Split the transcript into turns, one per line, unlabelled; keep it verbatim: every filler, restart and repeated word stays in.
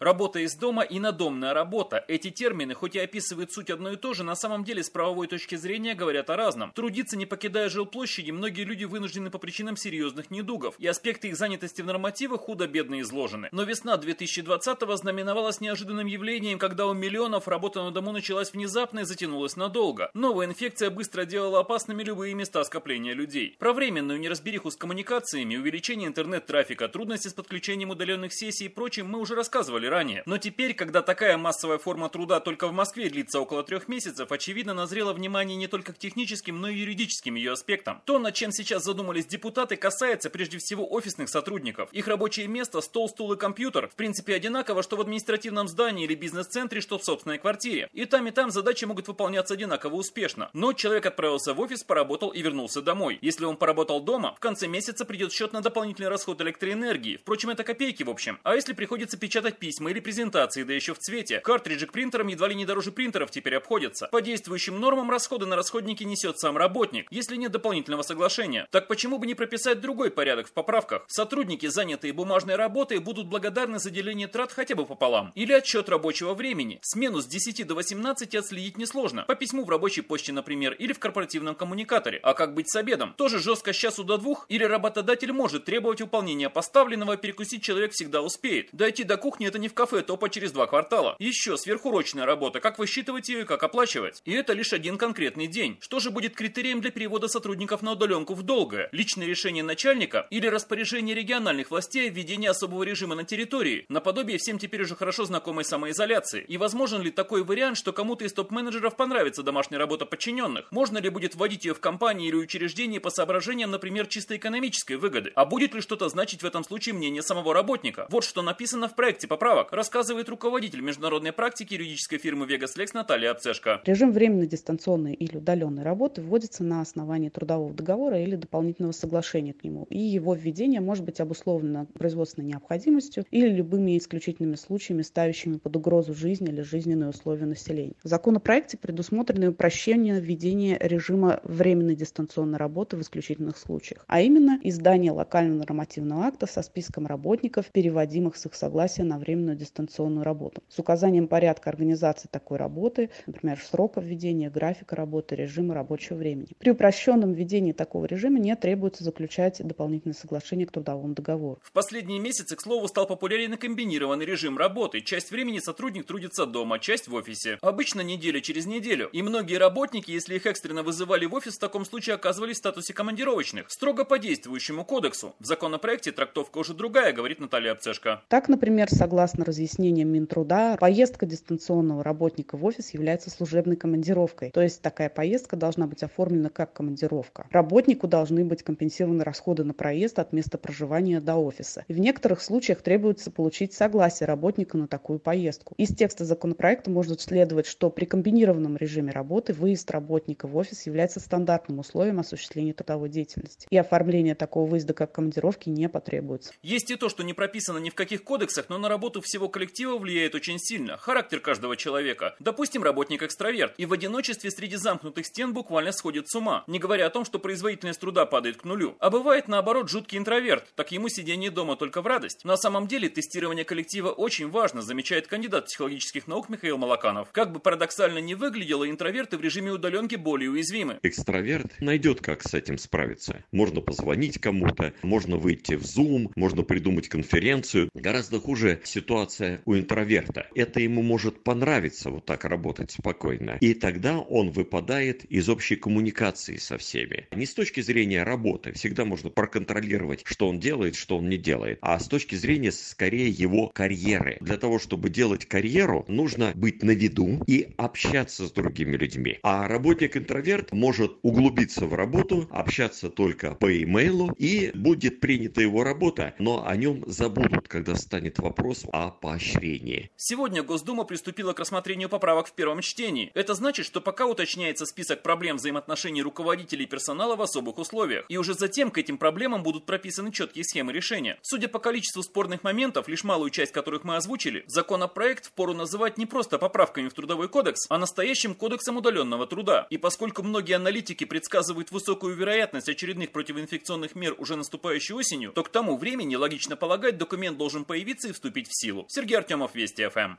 Работа из дома и надомная работа. Эти термины, хоть и описывают суть одно и то же, на самом деле с правовой точки зрения говорят о разном. Трудиться, не покидая жилплощади, многие люди вынуждены по причинам серьезных недугов, и аспекты их занятости в нормативах худо-бедно изложены. Но весна две тысячи двадцатого знаменовалась неожиданным явлением, когда у миллионов работа на дому началась внезапно и затянулась надолго. Новая инфекция быстро делала опасными любые места скопления людей. Про временную неразбериху с коммуникациями, увеличение интернет-трафика, трудности с подключением удаленных сессий и прочим мы уже рассказывали ранее. Но теперь, когда такая массовая форма труда только в Москве длится около трех месяцев, очевидно назрело внимание не только к техническим, но и юридическим ее аспектам. То, над чем сейчас задумались депутаты, касается прежде всего офисных сотрудников. Их рабочее место, стол, стул и компьютер, в принципе одинаково, что в административном здании или бизнес-центре, что в собственной квартире. И там, и там задачи могут выполняться одинаково успешно. Но человек отправился в офис, поработал и вернулся домой. Если он поработал дома, в конце месяца придет счет на дополнительный расход электроэнергии. Впрочем, это копейки в общем. А если приходится печатать письма или презентации, да еще в цвете, картриджи к принтерам едва ли не дороже принтеров теперь обходятся. По действующим нормам расходы на расходники несет сам работник, если нет дополнительного соглашения. Так почему бы не прописать другой порядок в поправках? Сотрудники, занятые бумажной работой, будут благодарны за деление трат хотя бы пополам. Или отчет рабочего времени. Смену с десяти до восемнадцати отследить несложно. По письму в рабочей почте, например, или в корпоративном коммуникаторе. А как быть с обедом? Тоже жестко с часу до двух? Или работодатель может требовать выполнения поставленного, перекусить человек всегда успеет? Дойти до кухни — это не в кафе, топа через два квартала. Еще сверхурочная работа. Как высчитывать ее и как оплачивать? И это лишь один конкретный день. Что же будет критерием для перевода сотрудников на удаленку в долгое? Личное решение начальника или распоряжение региональных властей о введении особого режима на территории, наподобие всем теперь уже хорошо знакомой самоизоляции? И возможен ли такой вариант, что кому-то из топ-менеджеров понравится домашняя работа подчиненных? Можно ли будет вводить ее в компании или учреждении по соображениям, например, чисто экономической выгоды? А будет ли что-то значить в этом случае мнение самого работника? Вот что написано в проекте поправок, рассказывает руководитель международной практики юридической фирмы Vegas Lex Наталья Апцешко.
Режим временной дистанционной или удаленной работы вводится на основании трудового договора или дополнительного соглашения к нему, и его введение может быть обусловлено производственной необходимостью или любыми исключительными случаями, ставящими под угрозу жизнь или жизненные условия населения. В законопроекте предусмотрено упрощение введения режима временной дистанционной работы в исключительных случаях, а именно издание локального нормативного акта со списком работников, переводимых с их согласия на временную дистанционную работу, с указанием порядка организации такой работы, например, срока введения, графика работы, режима рабочего времени. При упрощенном введении такого режима не требуется заключать дополнительное соглашение к трудовому договору.
В последние месяцы, к слову, стал популярен и комбинированный режим работы. Часть времени сотрудник трудится дома, часть в офисе. Обычно неделя через неделю. И многие работники, если их экстренно вызывали в офис, в таком случае оказывались в статусе командировочных. Строго по действующему кодексу. В законопроекте трактовка уже другая, говорит Наталья Апцешко.
Так, например, согласно разъяснениям Минтруда, поездка дистанционного работника в офис является служебной командировкой. То есть такая поездка должна быть оформлена как командировка. Работнику должны быть компенсированы расходы на проезд от места проживания до офиса. И в некоторых случаях требуется получить согласие работника на такую поездку. Из текста законопроекта можно следовать, что при комбинированном режиме работы выезд работника в офис является стандартным условием осуществления трудовой деятельности. И оформление такого выезда как командировки не потребуется.
Есть и то, что не прописано ни в каких кодексах, но на работу всего коллектива влияет очень сильно. Характер каждого человека. Допустим, работник-экстраверт. И в одиночестве среди замкнутых стен буквально сходит с ума. Не говоря о том, что производительность труда падает к нулю. А бывает наоборот жуткий интроверт. Так ему сидение дома только в радость. На самом деле тестирование коллектива очень важно, замечает кандидат психологических наук Михаил Малаканов. Как бы парадоксально ни выглядело, интроверты в режиме удаленки более уязвимы.
Экстраверт найдет, как с этим справиться. Можно позвонить кому-то, можно выйти в Zoom, можно придумать конференцию. Гораздо хуже ситуация у интроверта. Это ему может понравиться вот так работать спокойно. И тогда он выпадает из общей коммуникации со всеми. Не с точки зрения работы. Всегда можно проконтролировать, что он делает, что он не делает. А с точки зрения скорее его карьеры. Для того, чтобы делать карьеру, нужно быть на виду и общаться с другими людьми. А работник-интроверт может углубиться в работу, общаться только по имейлу, и будет принята его работа, но о нем забудут, когда станет вопрос о поощрении.
Сегодня Госдума приступила к рассмотрению поправок в первом чтении. Это значит, что пока уточняется список проблем взаимоотношений руководителей и персонала в особых условиях. И уже затем к этим проблемам будут прописаны четкие схемы решения. Судя по количеству спорных моментов, лишь малую часть которых мы озвучили, законопроект впору называть не просто поправками в Трудовой кодекс, а настоящим кодексом удаленного труда. И поскольку многие аналитики предсказывают высокую вероятность очередных противоинфекционных мер уже наступающей осенью, то к тому времени, логично полагать, документ должен появиться и вступить в силу. силу. Сергей Артемов, Вести ФМ.